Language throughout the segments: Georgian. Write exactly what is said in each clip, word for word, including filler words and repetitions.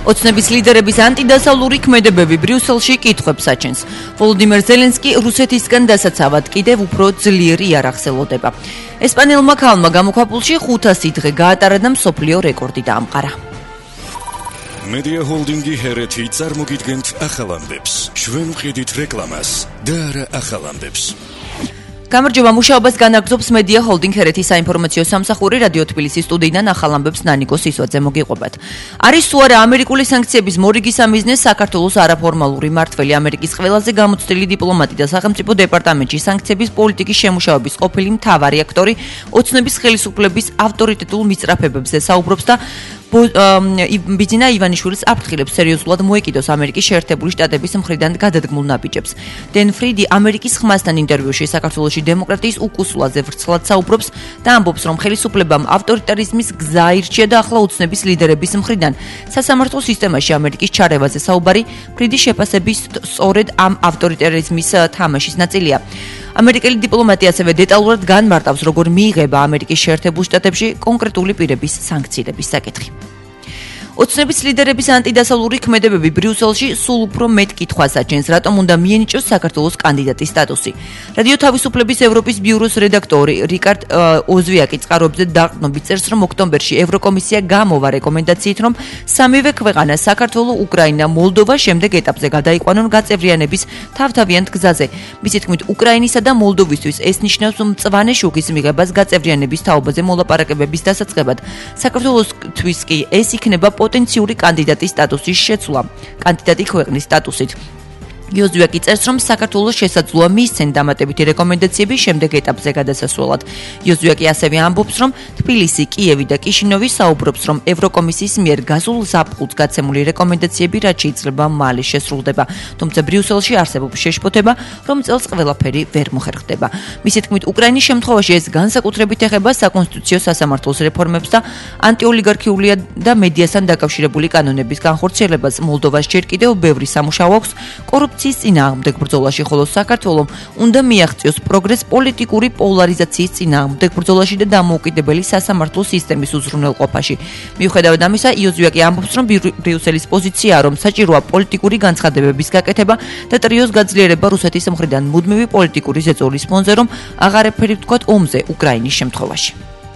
ოცნების ლიდერების ანტიდასავლური ქმედებები ბრიუსელში კითხვებს აჩენს. ვოლოდიმირ ზელენსკი რუსეთისგან დასაცავად კიდევ უფრო ძლიერი იარაღს ელოდება. ესპანელმა ქალმა გამოქვაბულში ხუთასი დღე გაატარა და მსოფლიო რეკორდი დაამყარა. Media Holdingi ჰერეთი წარმოგიდგენთ ახალ ამბებს. ჩვენ ვყიდით რეკლამას და არა ახალ ამბებს. გამარჯობა, მუშაობას განაგრძობს Media Holding ჰერეთის საინფორმაციო სამსახური რადიო თბილისის სტუდიიდან ახალ ამბებს ნანიკო სისვაძე მოგიყვებათ. არის თუ არა ამერიკული სანქციების მორიგის ამიზნეს საქართველოს არაფორმალური მმართველი ამერიკის ყველაზე გამოცდილი დიპლომატი და სახელმწიფო დეპარტამენტში სანქციების პოლიტიკის შემუშავების ყოფილი მთავარი აქტორი ოცნების ხელისუფლების ავტორიტეტულ მისწრაფებებზე საუბრობს და ბიძინა ივანიშვილის აფრთხილებს სერიოზულად მოეკიდოს ამერიკის შეერთებული შტატების მხრიდან გადადგმულ ნაბიჯებს. დენ ფრიდი ამერიკის ხმასთან ინტერვიუში საქართველოში დემოკრატიის უკუსულაზე ვრცლად საუბრობს და ამბობს, რომ ხელისუფლებამ ავტორიტარიზმის გზა აირჩია და ახლა ოცნების ლიდერების მხრიდან სასამართლო სისტემაში ამერიკის ჩარევაზე საუბარი ფრიდის შეფასების სწორედ ამ ავტორიტარიზმის თამაშის ნაწილია. ამერიკელი დიპლომატი ასევე დეტალურად განმარტავს, როგორ მიიღება ამერიკის შეერთებულ შტატებში კონკრეტული პირების სანქციების საკითხი. ოცნების ლიდერების ანტიდასავლური ქმედებები ბრიუსელში სულ უფრო მეტ კითხვას აჩენს, რატომ უნდა მიენიჭოს საქართველოს კანდიდატის სტატუსი. რადიო თავისუფლების ევროპის ბიუროს რედაქტორი რიკარდ ოზვიაკი წყაროებზე დაყრდნობით წერს, რომ ოქტომბერში ევროკომისია გამოვა რეკომენდაციით, რომ სამივე ქვეყანა საქართველო, უკრაინა, მოლდოვა შემდეგ ეტაპზე გადაიყვანონ გაწევრიანების თავთავიანთ გზაზე. მისი თქმით, უკრაინისა და მოლდოვისთვის ეს ნიშნავს მწვანე შუქის მიღებას გაწევრიანების თაობაზე მოლაპარაკებების დასაწყებად. საქართველოსთვის კი ეს იქნება პოტენციური კანდიდატის სტატუსის შეცვლა, კანდიდატი ქვეყნის სტატუსით. იოზვიაკი წერს, რომ საქართველოს შესაძლოა მიისცენ დამატებითი რეკომენდაციები შემდეგ ეტაპზე გადასასვლელად. იოზვიაკი ასევე ამბობს, რომ თბილისი, კიევი და კიშინოვი საუბრობს, რომ ევროკომისიის მიერ გასულ ზაფხულს გაცემული რეკომენდაციები რაც შეიძლება მალე შესრულდება. თუმცა ბრიუსელში არსებობს შეშფოთება, რომ წელს ყველაფერი ვერ მოხერხდება. მისი თქმით, უკრაინის შემთხვევაში ეს განსაკუთრებით ეხება საკონსტიტუციო სასამართლოს რეფორმებს და ანტიოლიგარქიული და მედიასთან დაკავშირებული კანონების განხორციელებას. მოლდოვას ჯერ კიდევ ბევრი სამუშაო აქვს კორუფციის წინააღმდეგ ბრძოლაში, ხოლო საქართველომ უნდა მიაღწიოს პროგრეს პოლიტიკური პოლარიზაციის წინააღმდეგ ბრძოლაში და დამოუკიდებელი სასამართლო სისტემის უზრუნველყოფაში. მიუხედავად ამისა, იოზვიაკი ამბობს, რომ ბრიუსელის პოზიციაა, რომ საჭიროა პოლიტიკური განცხადებების გაკეთება და ტრიოს გაძლიერება რუსეთის მხრიდან მუდმივი პოლიტიკური ზეწოლის ფონზე, რომ აღარაფერი ვთქვათ ომზე უკრაინის შემთხვევაში.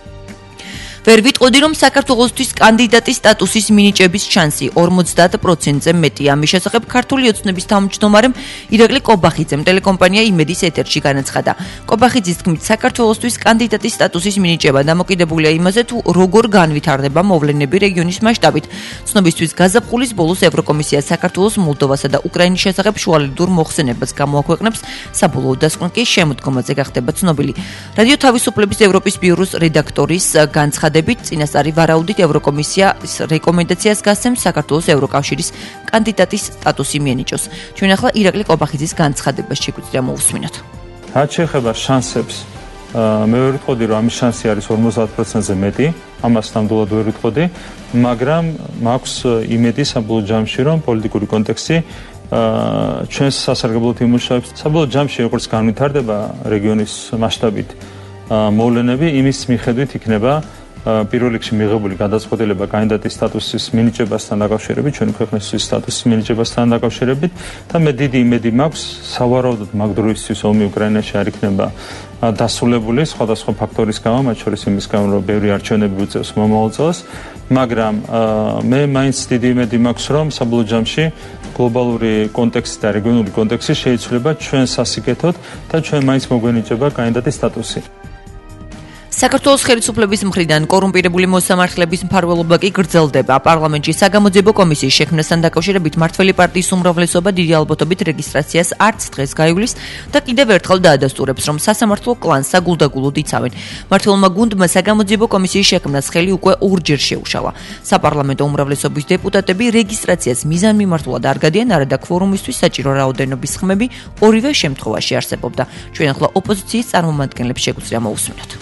ვერ ვიტყოდი, რომ საქართველოსთვის კანდიდატის სტატუსის მინიჭების შანსი ორმოცდაათ პროცენტზე მეტია. ამის შესახებ ქართული ოცნების თავმჯდომარემ ირაკლი კობახიძემ ტელეკომპანია იმედის ეთერში განაცხადა. კობახიძის თქმით, საქართველოსთვის კანდიდატის სტატუსის მინიჭება დამოკიდებულია იმაზე, თუ როგორ განვითარდება მოვლენები რეგიონის მასშტაბით. ცნობისთვის გაზაფხულის ბოლოს ევროკომისია საქართველოს, მოლდოვასა და უკრაინის შესახებ შუალედურ მოხსენებას გამოაქვეყნებს, საბოლოო დასკვნა კი შემოდგომაზე გახდება ცნობილი. რადიო თავისუფლების ევროპის ბიუროს რედაქტორის განცხადება წინასწარი ვარაუდით ევროკომისიას რეკომენდაციას გასცემს საქართველოს ევროკავშირის კანდიდატის სტატუსი მიენიჭოს. ჩვენ ახლა ირაკლი კობახიძის განცხადებას შეგვიძლია მოვუსმინოთ. რაც შეეხება შანსებს, მე ვერ ვიტყოდი, რომ ამის შანსი არის ორმოცდაათ პროცენტზე მეტი, ამას ნამდვილად ვერ ვიტყოდი, მაგრამ მაქვს იმედი საბოლოო ჯამში, რომ პოლიტიკური კონტექსტი ჩვენს სასარგებლოდ იმუშავებს. საბოლოო ჯამში როგორც განვითარდება რეგიონის მასშტაბით მოვლენები, იმის მიხედვით იქნება პირველ რიგში მიღებული გადაწყვეტილება კანდიდატის სტატუსის მინიჭებასთან დაკავშირებით, ჩვენი ქვეყნისთვის სტატუსის მინიჭებასთან დაკავშირებით და მე დიდი იმედი მაქვს, სავარაუდოდ მაგ დროისთვის ომი უკრაინაში არ იქნება დასრულებული სხვადასხვა ფაქტორის გამო, მათ შორის იმის გამო, რომ ბევრი არჩევნები უწევს მომავალ წელს, მაგრამ მე მაინც დიდი იმედი მაქვს, რომ საბოლოო ჯამში გლობალური კონტექსტი და რეგიონული კონტექსტი შეიცვლება ჩვენ სასიკეთოდ და ჩვენ მაინც მოგვენიჭება კანდიდატის სტატუსი. საქართველოს ხელისუფლების მხრიდან კორუმპირებული მოსამართლების მფარველობა კი გრძელდება. პარლამენტში საგამოძიებო კომისიის შექმნასთან დაკავშირებით მართველი პარტიის უმრავლესობა დიდი ალბათობით რეგისტრაციას არც დღეს გაივლის და კიდევ ერთხელ დაადასტურებს, რომ სასამართლო კლანს საგულდაგულოდ იცავენ. მმართველმა გუნდმა საგამოძიებო კომისიის შექმნას ხელი უკვე ორჯერ შეუშალა. საპარლამენტო უმრავლესობის დეპუტატები რეგისტრაციას მიზანმიმართულად არ გადიან, არადა ქვორუმისთვის საჭირო რაოდენობის ხმები ორივე შემთხვევაში არსებობდა. ჩვენ ახლა ოპოზიციის წარმომადგენლებს შეგვიძლია მოვუსმინოთ.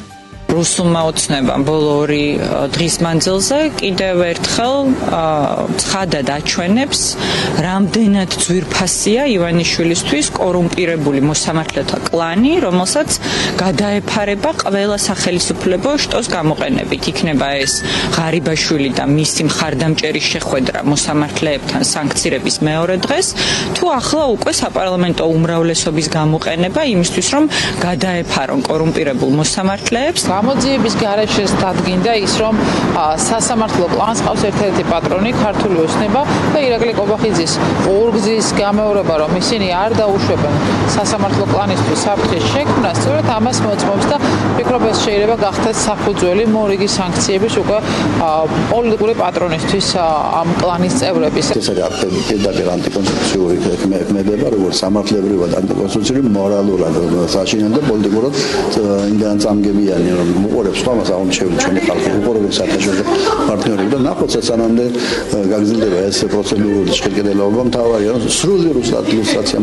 რუსულმა ოცნებამ ბოლო ორი დღის მანძილზე კიდევ ერთხელ ცხადად აჩვენებს, რამდენად ძვირფასია ივანიშვილისთვის კორუმპირებული მოსამართლეთა კლანი, რომელსაც გადაეფარება ყველა სახელმწიფო შტოს გამოყენებით. იქნება ეს ღარიბაშვილი და მისი მხარდამჭერის შეხვედრა მოსამართლეებთან სანქცირების მეორე დღეს, თუ ახლა უკვე საპარლამენტო უმრავლესობის გამოყენება იმისთვის, რომ გადაეფარონ კორუმპირებულ მოსამართლეებს. გამოძიების გარეშე დადგინდა ის, რომ სასამართლო კლანს ყავს ერთ-ერთი პატრონი ქართული ოცნება და ირაკლი კობახიძის ორგზის გამეორება, რომ ისინი არ დაუშვებენ სასამართლო კლანისთვის საფრთხის შექმნას, სწორედ ამას მოწმობს და ფიქრობ ეს შეიძლება გახდეს საფუძველი მორიგი სანქციების უკვე პოლიტიკური პატრონისთვის ამ კლანის წევრების. ეს არის პირდაპირ ანტიკონსტიტუციური ქმედება, როგორც სამართლებრივად ანტიკონსტიტუციური, მორალურად საშინელი და პოლიტიკურად იმდან წამგებიანი, რომ უყურებს თამას აღმოჩენილი ჩვენი ხალხი, უყურებს საერთაშორისო პარტნიორები და ნახოთ სანამდე გაგრძელდება ეს პროცედურული შეხედელობა, მთავარია რომ სრული რუსტატიზაცია.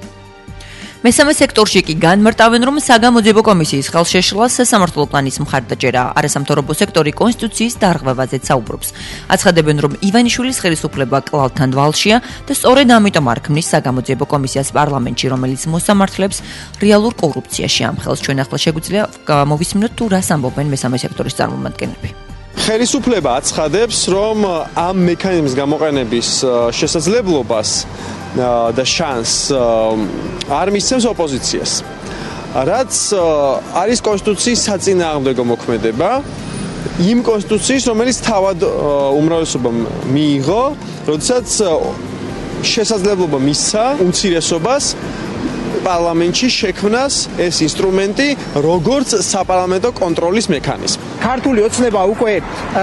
მესამე სექტორში კი განმარტავენ, რომ საგამოძიებო კომისიის ხელშეშლას სასამართლო პლანის მხარდაჭერა, არასამთავრობო სექტორი კონსტიტუციის დარღვევაზეც საუბრობს. აცხადებენ, რომ ივანიშვილის ხელისუფლება კლავთან ვალშია და სწორედ ამიტომ არ ქმნის საგამოძიებო კომისიას პარლამენტში, რომელიც მოსამართლეებს რეალურ კორუფციაში ამხელს. ჩვენ ახლა შეგვიძლია მოვისმინოთ თუ რას ამბობენ მესამე სექტორის წარმომადგენლები. ხელისუფლება აცხადებს, რომ ამ მექანიზმის გამოყენების შესაძლებლობას და შანს არ მისცემს ოპოზიციას. რაც არის კონსტიტუციის საწინააღმდეგო მოქმედება, იმ კონსტიტუციის, რომელიც თავად უმრავლესობამ მიიღო, როდესაც შესაძლებლობა მისცა უმცირესობას პარლამენტში შექმნას ეს ინსტრუმენტი, როგორც საპარლამენტო კონტროლის მექანიზმი. ქართული ოცნება უკვე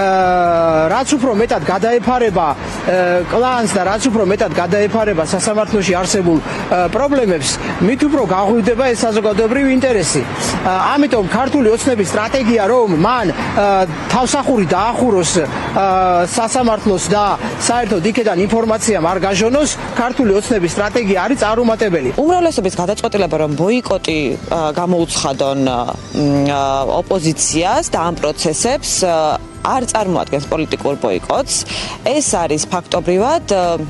რაც უფრო მეტად გადაეფარება კლანს და რაც უფრო მეტად გადაეფარება სასამართლოში არსებულ პრობლემებს, მით უფრო გაღვივდება ეს საზოგადოებრივი ინტერესი. ამიტომ ქართული ოცნების სტრატეგია, რომ მან თავსახური დაახუროს სასამართლოს და საერთოდ იქედან ინფორმაცია არ გაჟონოს, ქართული ოცნების სტრატეგია არის წარუმატებელი. უმრავლესობის გადაწყვეტილება, რომ ბოიკოტი გამოუცხადონ ოპოზიციას და ამ პროცესებს არ წარმოადგენს პოლიტიკურ ბოიკოტს, ეს არის ფაქტობრივად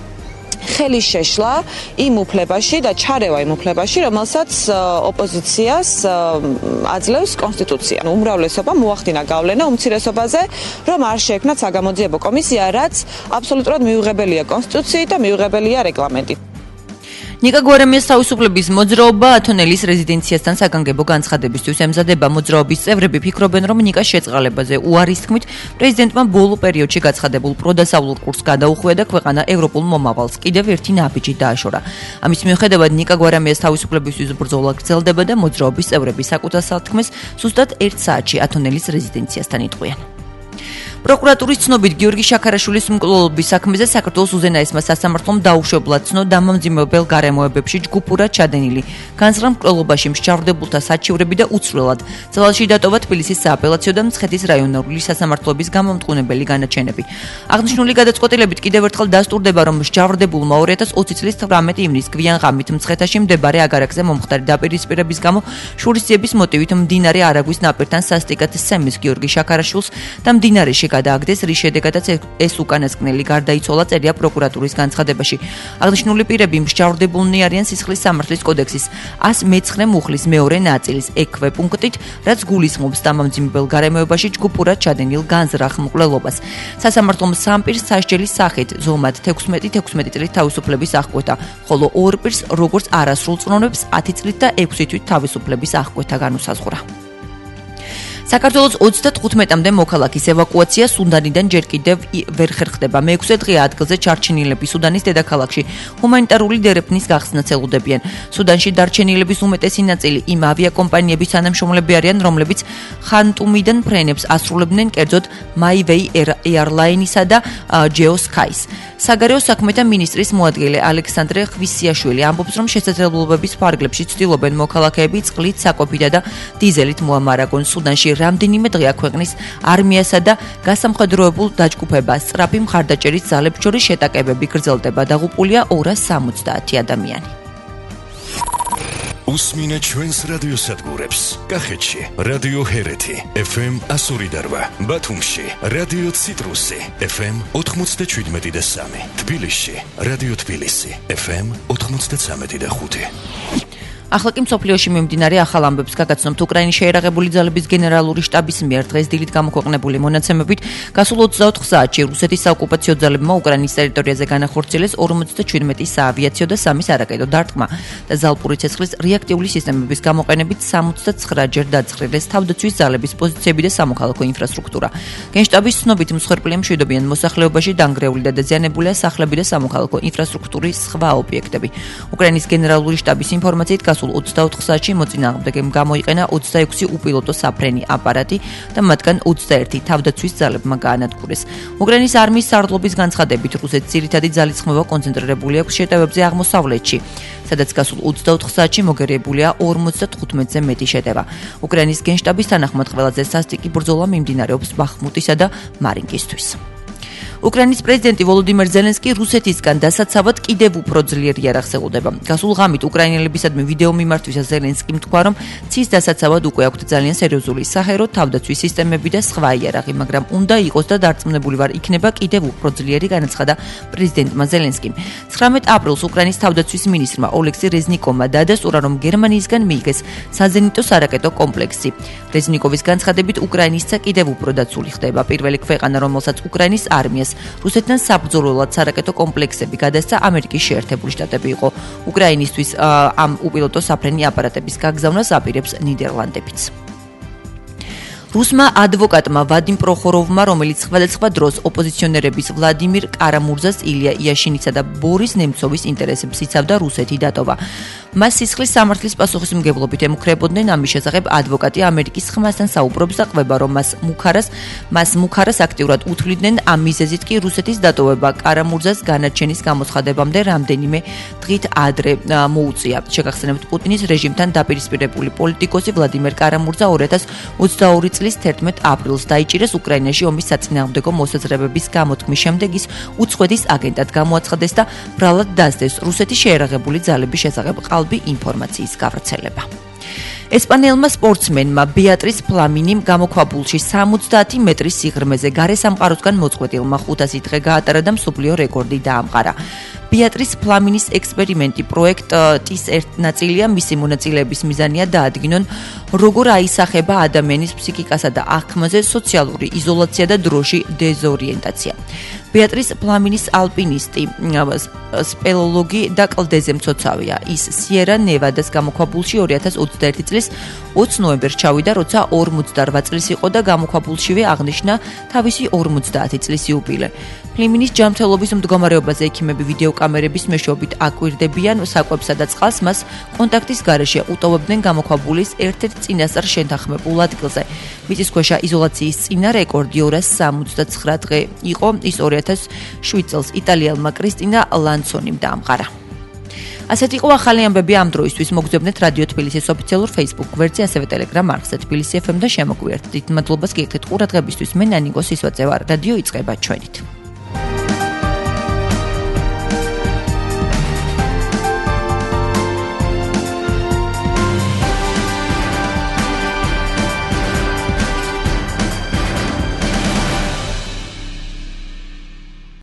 ხელის შეშლა იმ უფლებაში და ჩარევა იმ უფლებაში, რომელსაც ოპოზიციას აძლევს კონსტიტუცია. უმრავლესობა მოახდინა გავლენა უმცირესობაზე, რომ არ შეექმნათ საგამოძიებო კომისია, რაც აბსოლუტურად მიუღებელია კონსტიტუციით და მიუღებელია რეგლამენტით. ნიკა გვარამიას თავისუფლების მოძრაობა ათონელის რეზიდენციასთან საგანგებო განცხადებისთვის ემზადება. მოძრაობის წევრები ფიქრობენ, რომ ნიკას შეწყალებაზე უარის თქმით პრეზიდენტმა ბოლო პერიოდში გაცხადებულ პროდასავლურ კურსს გადაუხვია და ქვეყანა ევროპულ მომავალს კიდევ ერთი ნაბიჯი დააშორა. ამის მიუხედავად ნიკა გვარამიას თავისუფლებისთვის ბრძოლა გრძელდება და მოძრაობის წევრები საკუთარ სათქმეს ზუსტად ერთ საათში ათონელის რეზიდენციასთან იტყვიან. პროკურატურის ცნობით გიორგი შაქარაშვილის მკვლელობის საქმეზე საქართველოს უზენაესმა სასამართლომ დაუშვებლად ცნო დამამძიმებელ გარემოებებში ჯგუფურად ჩადენილი განზრახ მკვლელობაში მსჯავრდებულთა საჩივრები და უცვლელად ძალაში დატოვა თბილისის სააპელაციო და მცხეთის რაიონული სასამართლოების გამომტყუნებელი განაჩენები. აღნიშნული გადაწყვეტილებით კიდევ ერთხელ დასტურდება, რომ მსჯავრდებულმა ორი ათას ოცი წლის თვრამეტი ივნის გვიან ღამით მცხეთაში მდებარე აგარაკზე მომხდარი დაპირისპირების გამო შურისძიების მოტივით მდინარე არაგვის ნაპირთან სასტიკად სცემის გიორგი შაქარაშვილს და მდინარეში გადააგდეს, რის შედეგადაც ეს უკანასკნელი გარდაიცვალა, წერია პროკურატურის განცხადებაში. აღნიშნული პირები მსჯავრდებულნი არიან სისხლის სამართლის კოდექსის ას მეცხრე მუხლის მეორე ნაწილის ექვე პუნქტით, რაც გულისხმობს დამამძიმებელ გარემოებაში ჯგუფურად ჩადენილ განზრახ მკვლელობას. სასამართლომ სამ პირს სასჯელის სახით ზომად თექვსმეტი თექვსმეტი წლით თავისუფლების აღკვეთა, ხოლო ორ პირს როგორც არასრულ წრონებს ათი წლით და ექვსი თვით თავისუფლების აღკვეთა განუსაზღვრა. საქართველოს ოცდათხუთმეტამდე მოქალაქის ევაკუაცია სუდანიდან ჯერ კიდევ ვერ ხერხდება. მეექვსე დღეა ადგილზე ჩარჩენილები სუდანის დედაქალაქში ჰუმანიტარული დერეფნის გახსნას ელოდებიან. სუდანში დარჩენილების უმეტესი ნაწილი იმ ავიაკომპანიების თანამშრომლები არიან, რომლებიც ხანტუმიდან ფრენებს ასრულებდნენ, კერძოდ MyWay Airlines-ისა და GeoSky's. საგარეო საქმეთა მინისტრის მოადგილე ალექსანდრე ხვისიაშვილი ამბობს, რომ შესაძლებლობების ფარგლებში ცდილობენ მოქალაქეები წყლით, საკვებითა და დიზელით მოამარაგონ. სუდანში რამდენიმე დღეა ქვეყნის არმიასა და გასამხედროებულ დაჯგუფებას სწრაფი მხარდაჭერის ძალებს შორის შეტაკებები გრძელდება. დაღუპულია ორას სამოცდაათი ადამიანი. უსმინე ჩვენს რადიოსადგურებს. კახეთში რადიო ჰერეთი ეფ ემ one oh eight, ბათუმში რადიო ციტრუსი ეფ ემ ninety-seven და three, თბილისში რადიო თბილისი ეფ ემ ninety-three და five. ახლა კი მსოფლიოში მიმდინარე ახალ ამბებს გაგაცნობთ. უკრაინის შეიარაღებული ძალების გენერალური შტაბის მიერ დღეს დილით გამოქვეყნებული მონაცემებით, გასულ ოცდაოთხ საათში რუსეთის საოკუპაციო ძალებმა უკრაინის ტერიტორიაზე განახორციელეს ორმოცდაჩვიდმეტი საავიაციო და სამი სარაკეტო დარტყმა და ზალპური ცეცხლის რეაქტიული სისტემების გამოყენებით სამოცდაცხრა ჯერ დაძღრილეს თავდაცვის ძალების პოზიციები და სამოქალაქო ინფრასტრუქტურა. გენშტაბის ცნობით მსხვერპლია მშვიდობიან მოსახლეობაში, დანგრეული და დაზიანებულია სახლები და სამოქალაქო ინფრასტრუქტურის სხვა ობიექტები. უკრაინის გენერალური შტაბის ინფორმაციით გასულ ოცდაოთხ საათში მოწინააღმდეგემ გამოიყენა ოცდაექვსი უპილოტო საფრენი აპარატი და მათგან ოცდაერთი თავდაცვის ძალებმა გაანადგურეს. უკრაინის არმიის სარდლობის განცხადებით, რუსეთის ძირითადი ძალის ხმევა კონცენტრირებული აქვს შეტევებზე აღმოსავლეთში, სადაც გასულ ოცდაოთხ საათში მოგერიებულია ორმოცდათხუთმეტზე მეტი შეტევა. უკრაინის გენშტაბის თანახმად ყველაზე სასტიკი ბრძოლა მიმდინარეობს ბახმუტისა და მარინკისთვის. უკრაინის პრეზიდენტი ვოლოდიმირ ზელენსკი რუსეთისგან დასაცავად კიდევ უფრო ძლიერ იარაღს ელოდება. გასულ ღამით უკრაინელებისადმი ვიდეო მიმართვისას ზელენსკიმ თქვა, რომ ცის დასაცავად უკვე აქვთ ძალიან სერიოზული საჰერო, თავდაცვის სისტემები და სხვა იარაღი, მაგრამ უნდა იყოს და დარწმუნებული ვარ, იქნება კიდევ უფრო ძლიერი, განაცხადა პრეზიდენტმა ზელენსკიმ. ცხრამეტ აპრილს უკრაინის თავდაცვის მინისტრმა ოლექსი რეზნიკოვმა დადასტურა, რომ გერმანიისგან მიიღეს საზენიტო სარაკეტო კომპლექსი. რეზნიკოვის განცხადებით, უკრაინისა კიდევ უფრო დაცული ხდება. პირველი ქვეყანა, რომელსაც უკრაინის არმიას რუსეთთან საბრძოლველად სარაკეტო კომპლექსები გადასცა ამერიკის შეერთებული შტატები იყო. უკრაინისთვის ამ უპილოტო საფრენი აპარატების გაგზავნას აპირებს ნიდერლანდებიც. რუსმა ადვოკატმა ვადიმ პროხოროვმა, რომელიც სხვადასხვა დროს ოპოზიციონერების ვლადიმირ კარამურზას, ილია იაშინისა და ბორის ნემცოვის ინტერესებს იცავდა, რუსეთი დატოვა. მას სისხლის სამართლის პასუხისმგებლობით ემუქრებოდნენ. ამის შესახებ ადვოკატი ამერიკის ხმასთან საუბრობს და ყვება, რომ მას მუქარას მას მუქარას აქტიურად უთვლიდნენ. ამ მიზეზით კი რუსეთის დატოვება კარამურზას განაჩენის გამოცხადებამდე რამდენიმე დღით ადრე მოუწია. შეგახსენებთ, პუტინის რეჟიმთან დაპირისპირებული პოლიტიკოსი ვლადიმერ კარამურზა ორი ათას ოცდაორი წლის თერთმეტ აპრილს დაიჭირეს უკრაინაში ომის საწინააღმდეგო მოსაზრებების გამოთქმის შემდეგ ის უცხოეთის აგენტად გამოაცხადეს და ბრალად დასდეს რუსეთის შეიარაღებული ძალების შესახებ ყალბი ინფორმაციის გავრცელება. ესპანელმა სპორტსმენმა ბეატრის ფლამინიმ გამოქვაბულში სამოცდაათი მეტრის სიღრმეზე გარე სამყაროსგან მოწყვეტილმა ხუთასი დღე გაატარა და მსოფლიო რეკორდი დაამყარა. ბეატრის ფლამინის ექსპერიმენტი პროექტის ერთ ნაწილია, მისი მონაწილეების მიზანია დაადგინონ, როგორ აისახება ადამიანის ფსიქიკასა და აღქმაზე სოციალური იზოლაცია და დროში დეზორიენტაცია. ბეატრის ფლამინის ალპინისტი, სპელოლოგი და კლდეზე მცოცავია. ის სიერა ნევადას გამოქვაბულში ორი ათას ოცდაერთი წლის ოცი ნოემბერს ჩავიდა, როცა ორმოცდარბა წლის იყო და გამოქვაბულშივე აღნიშნა თავისი ორმოცდაათი წლის იუბილე. ფლამინის ჯანმრთელობის მდგომარეობაზე ექიმები ვიდეოკამერების მეშვეობით აკვირდებიან საკვებსა და წყალს, მას კონტაქტის გარეშე უტოვებდნენ გამოქვაბულის ერთ-ერთ წინასწარ შეთანხმებულ ადგილზე. მიწისქვეშა იზოლაციის წინა რეკორდი ორას სამოცდაცხრა დღე იყო, ის ორი ათას შვიდ წელს იტალიელმა კრისტინა ლანცონიმ დაამყარა. ასეთ იყო ახალი ამბები ამ დროისთვის. მოგძებნეთ რადიო თბილისის ოფიციალურ Facebook გვერდზე, ასევე Telegram არხზე თბილისი ეფ ემ და შემოგვიერთდით. მადლობას გიხდით ყურადღებისთვის. მე ნანიკო სისვაძე ვარ. რადიო იწყება ჩვენით.